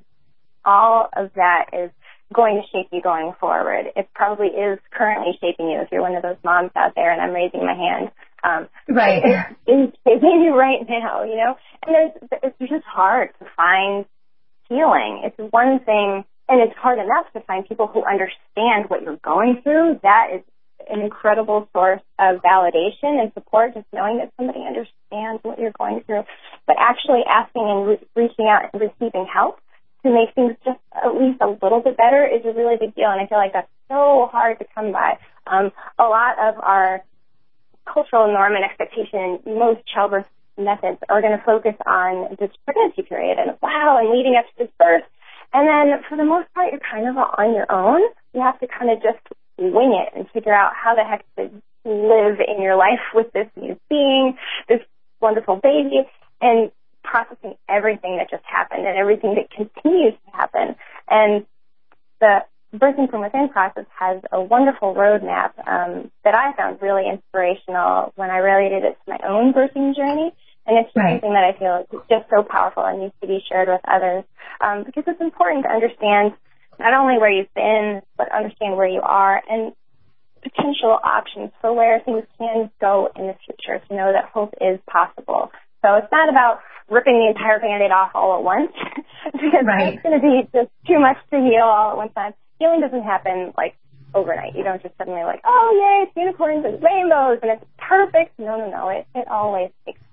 all of that is going to shape you going forward. It probably is currently shaping you if you're one of those moms out there, and I'm raising my hand. Um, right. It, it's shaping you right now, you know? And there's, it's just hard to find healing. It's one thing, and it's hard enough to find people who understand what you're going through. That is an incredible source of validation and support, just knowing that somebody understands what you're going through. But actually asking and re- reaching out and receiving help to make things just at least a little bit better is a really big deal, and I feel like that's so hard to come by. Um, a lot of our cultural norm and expectation in most childbirth methods are going to focus on this pregnancy period and wow, and leading up to this birth. And then for the most part, you're kind of on your own. You have to kind of just wing it and figure out how the heck to live in your life with this new being, this wonderful baby, and processing everything that just happened and everything that continues to happen. And the Birthing From Within process has a wonderful roadmap um, that I found really inspirational when I related it to my own birthing journey. And it's just right. something that I feel is just so powerful and needs to be shared with others um, because it's important to understand not only where you've been, but understand where you are and potential options for where things can go in the future to know that hope is possible. So it's not about ripping the entire Band-Aid off all at once because right. it's going to be just too much to heal all at one time. Healing doesn't happen like overnight. You don't just suddenly like, oh, yay, it's unicorns and rainbows and it's perfect. No, no, no. It, it always takes time.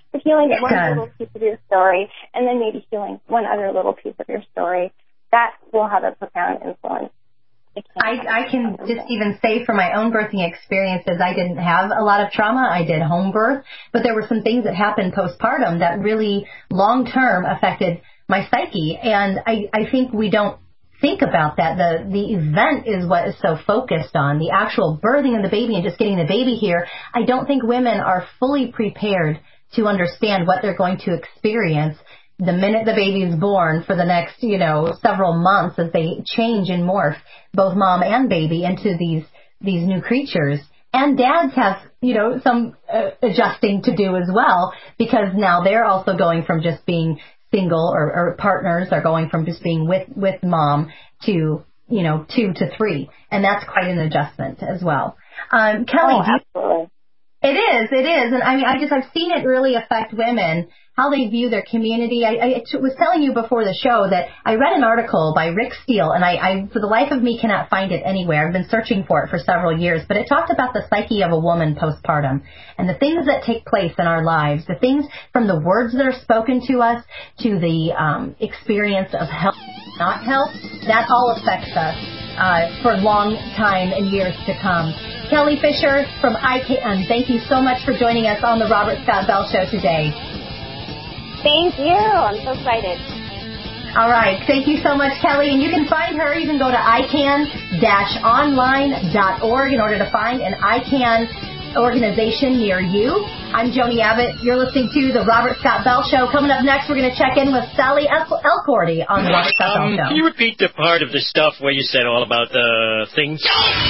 But healing one little piece of your story, and then maybe healing one other little piece of your story, that will have a profound influence. I, I can just even say from my own birthing experiences, I didn't have a lot of trauma. I did home birth, but there were some things that happened postpartum that really long-term affected my psyche. And I, I think we don't think about that. The, the event is what is so focused on, the actual birthing of the baby and just getting the baby here. I don't think women are fully prepared to understand what they're going to experience the minute the baby is born for the next, you know, several months as they change and morph, both mom and baby, into these these new creatures. And dads have, you know, some uh, adjusting to do as well, because now they're also going from just being single, or, or partners are going from just being with, with mom to, you know, two to three. And that's quite an adjustment as well. Um, Kelly, oh, do you, absolutely. It is, it is. And I mean, I just, I've seen it really affect women, how they view their community. I, I was telling you before the show that I read an article by Rick Steele, and I, I, for the life of me, cannot find it anywhere. I've been searching for it for several years, but it talked about the psyche of a woman postpartum and the things that take place in our lives, the things from the words that are spoken to us to the um, experience of health, not health, that all affects us uh, for a long time and years to come. Kelly Fisher from I C A N, thank you so much for joining us on the Robert Scott Bell Show today. Thank you. I'm so excited. All right. Thank you so much, Kelly. And you can find her. You can go to I can dash online dot org in order to find an I CAN organization near you. I'm Joni Abbott. You're listening to the Robert Scott Bell Show. Coming up next, we're going to check in with Sally Elcordy on the Robert Scott um, Bell Show. Can you repeat the part of the stuff where you said all about the uh, things?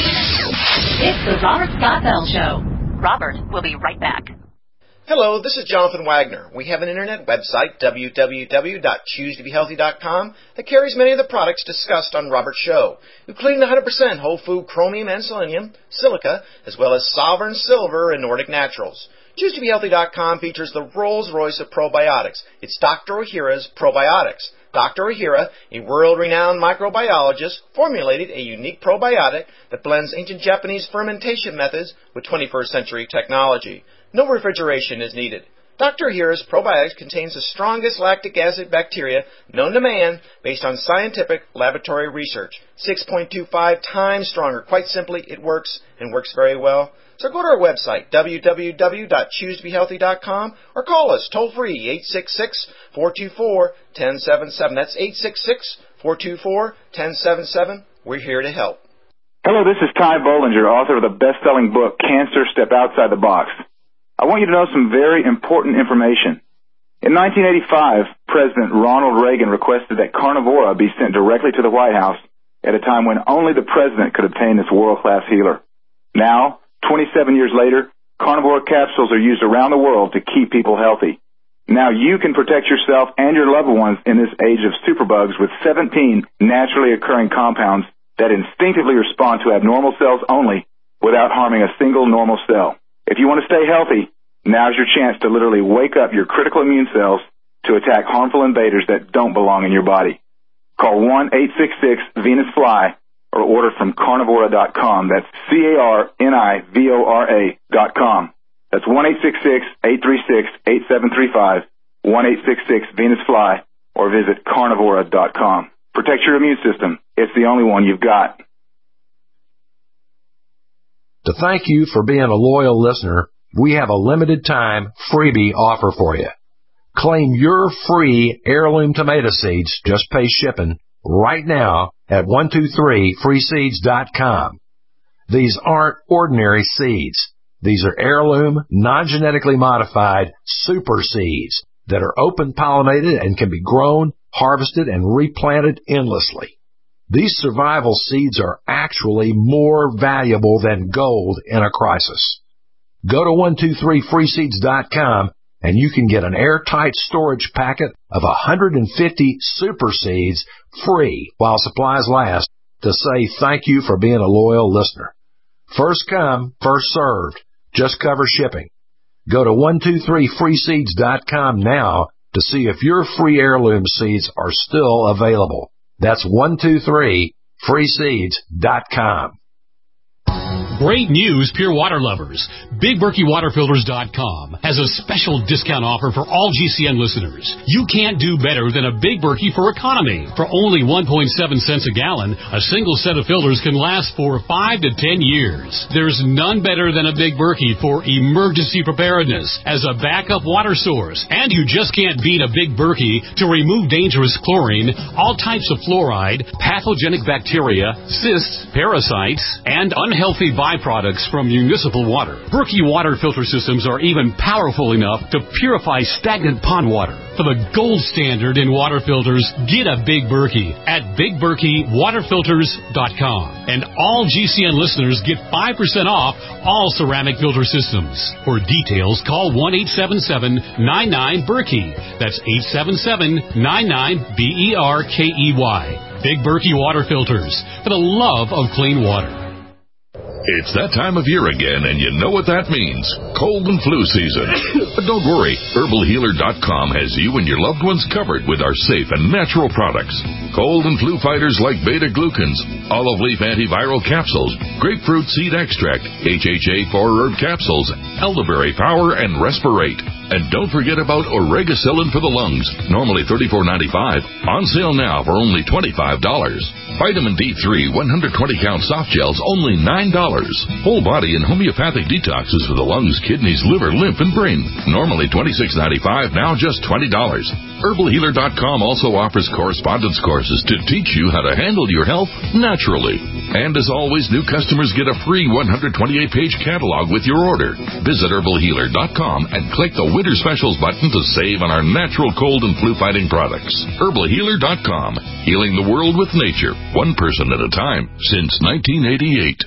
It's the Robert Scott Bell Show. Robert will be right back. Hello, this is Jonathan Wagner. We have an internet website, w w w dot choose to be healthy dot com, that carries many of the products discussed on Robert's show, including the one hundred percent whole food chromium and selenium, silica, as well as Sovereign Silver and Nordic Naturals. choose to be healthy dot com features the Rolls-Royce of probiotics. It's Doctor Ohhira's Probiotics. Doctor Ohhira, a world-renowned microbiologist, formulated a unique probiotic that blends ancient Japanese fermentation methods with twenty-first century technology. No refrigeration is needed. Doctor Ohhira's Probiotics contains the strongest lactic acid bacteria known to man based on scientific laboratory research. six point two five times stronger. Quite simply, it works and works very well. So go to our website, w w w dot choose to be healthy dot com, or call us toll-free, eight six six, four two four, one zero seven seven. That's eight six six, four two four, one zero seven seven. We're here to help. Hello, this is Ty Bollinger, author of the best-selling book, Cancer, Step Outside the Box. I want you to know some very important information. In nineteen eighty-five, President Ronald Reagan requested that Carnivora be sent directly to the White House at a time when only the president could obtain this world-class healer. Now, twenty-seven years later, Carnivora capsules are used around the world to keep people healthy. Now you can protect yourself and your loved ones in this age of superbugs with seventeen naturally occurring compounds that instinctively respond to abnormal cells only without harming a single normal cell. If you want to stay healthy, now's your chance to literally wake up your critical immune cells to attack harmful invaders that don't belong in your body. Call one eight six six Venus Fly or order from carnivora dot com. That's C A R N I V O R A dot com. That's one eight six six, eight three six, eight seven three five, one eight six six Venus Fly, or visit carnivora dot com. Protect your immune system. It's the only one you've got. To thank you for being a loyal listener, we have a limited time freebie offer for you. Claim your free heirloom tomato seeds, just pay shipping, right now at one two three free seeds dot com. These aren't ordinary seeds. These are heirloom, non-genetically modified super seeds that are open pollinated and can be grown, harvested, and replanted endlessly. These survival seeds are actually more valuable than gold in a crisis. Go to one two three free seeds dot com and you can get an airtight storage packet of one hundred fifty super seeds free while supplies last to say thank you for being a loyal listener. First come, first served. Just cover shipping. Go to one two three free seeds dot com now to see if your free heirloom seeds are still available. That's one two three free seeds dot com. Great news, pure water lovers. Big Berkey Water Filters dot com has a special discount offer for all G C N listeners. You can't do better than a Big Berkey for economy. For only one point seven cents a gallon, a single set of filters can last for five to ten years. There's none better than a Big Berkey for emergency preparedness as a backup water source. And you just can't beat a Big Berkey to remove dangerous chlorine, all types of fluoride, pathogenic bacteria, cysts, parasites, and unhealthy byproducts from municipal water. Berkey water filter systems are even powerful enough to purify stagnant pond water. For the gold standard in water filters, get a Big Berkey at Big Berkey Water Filters dot com. And all G C N listeners get five percent off all ceramic filter systems. For details, call one eight seven seven, nine nine, Berkey. That's eight seven seven, nine nine, B E R K E Y. Big Berkey Water Filters, for the love of clean water. It's that time of year again, and you know what that means. Cold and flu season. But don't worry, Herbal Healer dot com has you and your loved ones covered with our safe and natural products. Cold and flu fighters like beta-glucans, olive leaf antiviral capsules, grapefruit seed extract, H H A four herb capsules, elderberry power, and Respirate. And don't forget about Oregacillin for the lungs, normally thirty-four ninety-five, on sale now for only twenty-five dollars. Vitamin D three one hundred twenty count soft gels, only nine dollars. Whole body and homeopathic detoxes for the lungs, kidneys, liver, lymph, and brain, normally twenty-six ninety-five, now just twenty dollars. Herbal Healer dot com also offers correspondence courses to teach you how to handle your health naturally. And as always, new customers get a free one hundred twenty-eight page catalog with your order. Visit Herbal Healer dot com and click the Winter Specials button to save on our natural cold and flu fighting products. Herbal Healer dot com, healing the world with nature, one person at a time, since nineteen eighty-eight.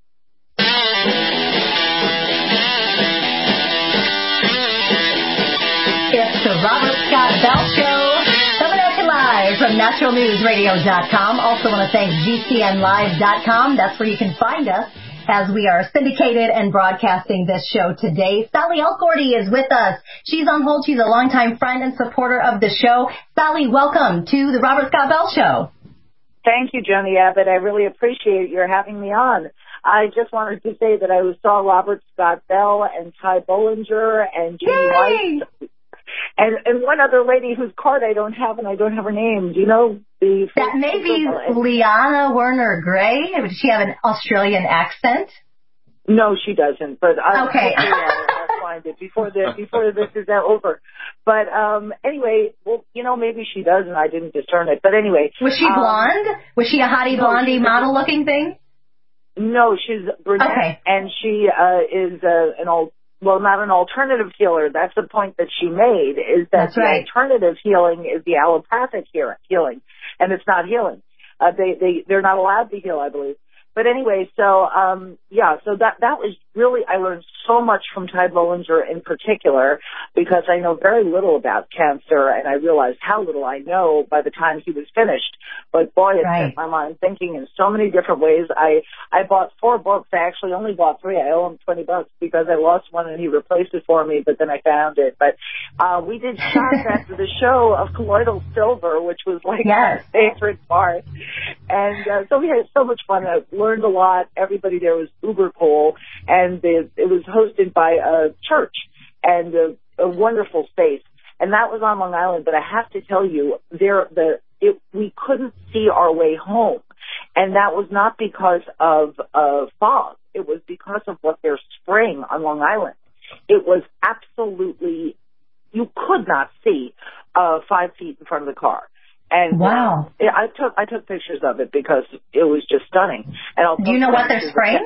It's the Robert Scott Bell Show, coming at you live from Natural News Radio dot com. Also want to thank G C N Live dot com. That's where you can find us as we are syndicated and broadcasting this show today. Sally Elkorty is with us. She's on hold. She's a longtime friend and supporter of the show. Sally, welcome to the Robert Scott Bell Show. Thank you, Joni Abbott. I really appreciate your having me on. I just wanted to say that I saw Robert Scott Bell and Ty Bollinger and Jimmy White and and one other lady whose card I don't have, and I don't have her name. Do you know the? That may be Liana Werner Gray. Does she have an Australian accent? No, she doesn't. But I, okay, I'll find it before the before this is over. But um, anyway, well, you know, maybe she does, and I didn't discern it. But anyway, was she blonde? Um, was she a hottie no, blondie model looking thing? No, she's brunette, okay. And she uh, is uh, an old. Well, not an alternative healer. That's the point that she made, is that That's the right. alternative healing is the allopathic healing, and it's not healing. Uh, they, they, they're not allowed to heal, I believe. But anyway, so, um, yeah, so that, that was really, I learned so much from Ty Bollinger in particular, because I know very little about cancer, and I realized how little I know by the time he was finished. But boy, it right. set my mind thinking in so many different ways. I, I bought four books. I actually only bought three. I owe him twenty bucks because I lost one and he replaced it for me, but then I found it. But, uh, we did shots after the show of colloidal silver, which was like yes. my favorite part. And, uh, so we had so much fun. I learned a lot. Everybody there was uber cool, and it, it was hosted by a church and a, a wonderful space. And that was on Long Island. But I have to tell you, there the it, we couldn't see our way home, and that was not because of uh, fog. It was because of what they're spraying on Long Island. It was absolutely, you could not see uh, five feet in front of the car. And wow, uh, I took I took pictures of it because it was just stunning. And I'll do you know what they're spraying?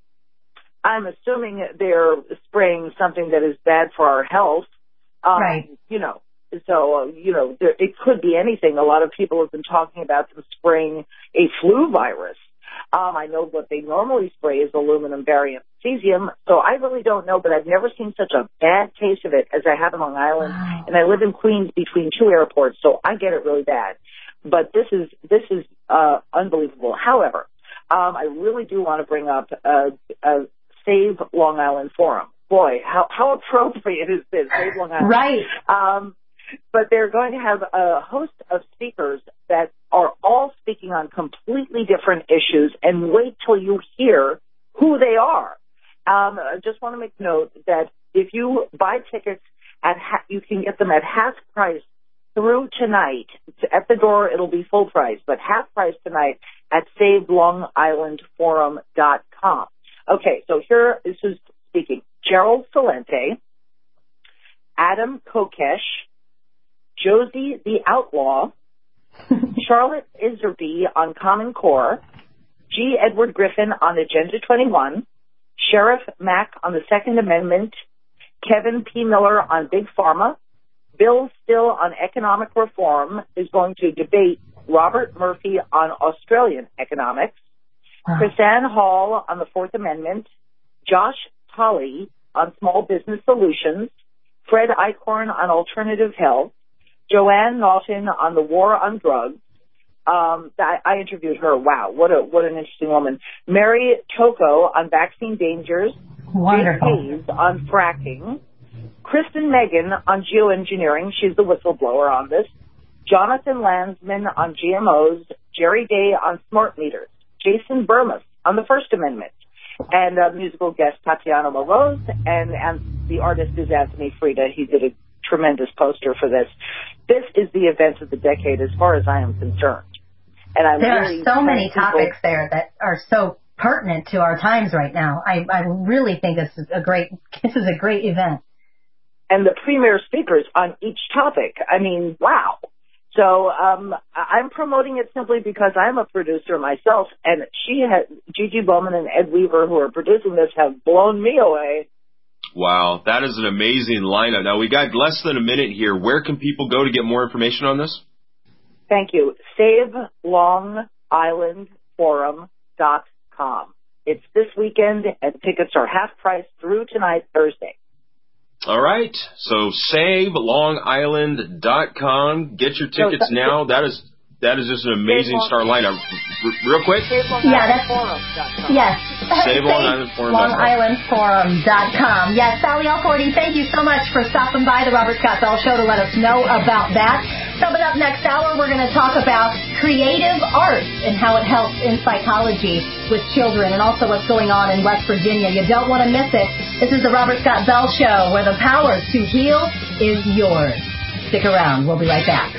I'm assuming they're spraying something that is bad for our health. Um, right. You know, so uh, you know, there, it could be anything. A lot of people have been talking about them spraying a flu virus. Um, I know what they normally spray is aluminum barium cesium, so I really don't know, but I've never seen such a bad case of it as I have in Long Island, wow. And I live in Queens between two airports, so I get it really bad. But this is this is uh, unbelievable. However, um, I really do want to bring up a, a Save Long Island forum. Boy, how, how appropriate is this, Save Long Island? Right. Um, but they're going to have a host of speakers that are all speaking on completely different issues, and wait till you hear who they are. Um, I just want to make note that if you buy tickets at ha- you can get them at half price through tonight. At the door, it'll be full price, but half price tonight at save long island forum dot com. Okay, so here this is speaking. Gerald Salente, Adam Kokesh, Josie the Outlaw, Charlotte Iserby on Common Core, G. Edward Griffin on Agenda twenty-one, Sheriff Mack on the Second Amendment, Kevin P. Miller on Big Pharma, Bill Still on economic reform is going to debate Robert Murphy on Australian economics, wow. Chrisanne Hall on the Fourth Amendment, Josh Tolley on small business solutions, Fred Eichhorn on alternative health, Joanne Naughton on the war on drugs. Um, I, I interviewed her. Wow, what a what an interesting woman. Mary Toko on vaccine dangers. Wonderful. Jake Hayes on fracking. Kristen Megan on geoengineering. She's the whistleblower on this. Jonathan Landsman on G M Os. Jerry Day on smart meters. Jason Burmas on the First Amendment. And uh, musical guest Tatiana Moroz. And, and the artist is Anthony Frida. He did a tremendous poster for this. This is the event of the decade as far as I am concerned. And I there really are so many people, topics there that are so pertinent to our times right now. I, I really think this is a great this is a great event. And the premier speakers on each topic. I mean, wow. So um, I'm promoting it simply because I'm a producer myself, and she had Gigi Bowman and Ed Weaver, who are producing this, have blown me away. Wow, that is an amazing lineup. Now, we got less than a minute here. Where can people go to get more information on this? Thank you. save long island forum dot com. It's this weekend, and tickets are half price through tonight, Thursday. All right. So save long island dot com. Get your tickets so, now. That is that is just an amazing star lineup. R- real quick. Yeah, that's yes. Save Long Island Forum. long island forum dot com. Yes, Sally Alcordy, thank you so much for stopping by the Robert Scott Bell Show to let us know about that. Coming up next hour, we're going to talk about creative art and how it helps in psychology with children, and also what's going on in West Virginia. You don't want to miss it. This is the Robert Scott Bell Show, where the power to heal is yours. Stick around. We'll be right back.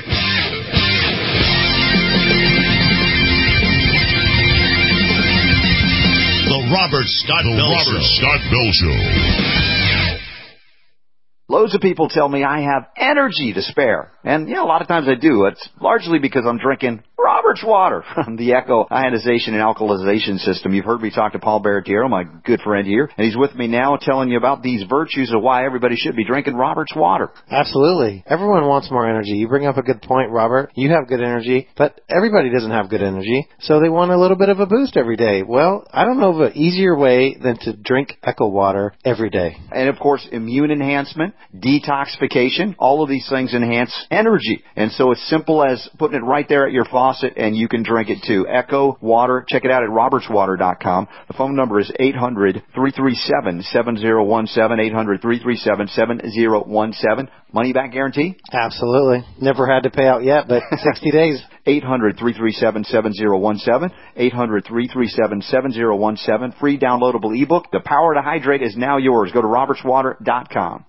The Robert Scott the Bell Robert Show. Scott Bell Show. Loads of people tell me I have energy to spare. And, you know, a lot of times I do. It's largely because I'm drinking Robert's Water from the Echo Ionization and Alkalization System. You've heard me talk to Paul Baratiero, my good friend here, and he's with me now telling you about these virtues of why everybody should be drinking Robert's Water. Absolutely. Everyone wants more energy. You bring up a good point, Robert. You have good energy, but everybody doesn't have good energy, so they want a little bit of a boost every day. Well, I don't know of an easier way than to drink Echo Water every day. And, of course, immune enhancement, detoxification, all of these things enhance energy. And so it's simple as putting it right there at your faucet, and you can drink it too. Echo Water. Check it out at roberts water dot com. The phone number is eight hundred, three three seven, seven zero one seven, eight hundred, three three seven, seven zero one seven. Money back guarantee? Absolutely. Never had to pay out yet, but sixty days. eight hundred, three three seven, seven zero one seven. eight hundred, three three seven, seven zero one seven. Free downloadable ebook. The Power to Hydrate is now yours. Go to roberts water dot com.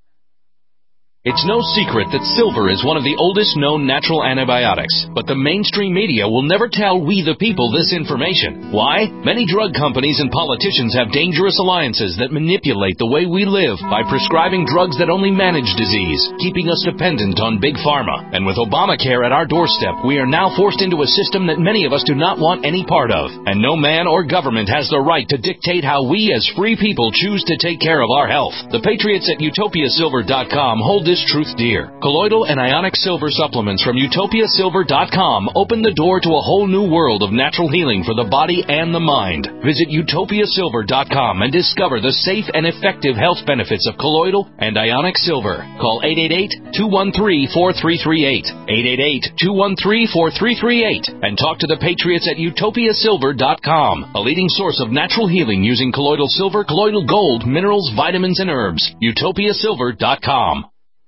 It's no secret that silver is one of the oldest known natural antibiotics, but the mainstream media will never tell we the people this information. Why? Many drug companies and politicians have dangerous alliances that manipulate the way we live by prescribing drugs that only manage disease, keeping us dependent on big pharma. And with Obamacare at our doorstep, we are now forced into a system that many of us do not want any part of. And no man or government has the right to dictate how we as free people choose to take care of our health. The patriots at utopia silver dot com hold this truth dear. Colloidal and ionic silver supplements from utopia silver dot com open the door to a whole new world of natural healing for the body and the mind. Visit utopia silver dot com and discover the safe and effective health benefits of colloidal and ionic silver. Call eight eight eight, two one three, four three three eight, eight eight eight, two one three, four three three eight, and talk to the patriots at utopia silver dot com, a leading source of natural healing using colloidal silver, colloidal gold, minerals, vitamins, and herbs. utopia silver dot com.